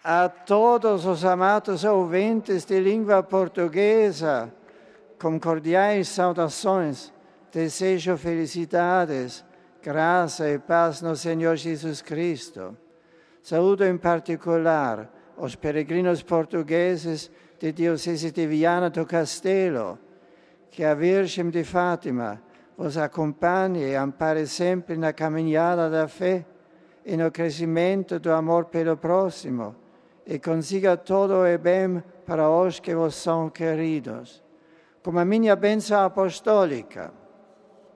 A todos os amados ouvintes de língua portuguesa, com cordiais saudações, desejo felicidades, graça e paz no Senhor Jesus Cristo. Saúdo em particular os peregrinos portugueses de Diocese de Viana do Castelo. Que a Virgem de Fátima vos acompanhe e ampare sempre na caminhada da fé e no crescimento do amor pelo próximo, e consiga todo o bem para os que vos são queridos. Com a minha bênção apostólica,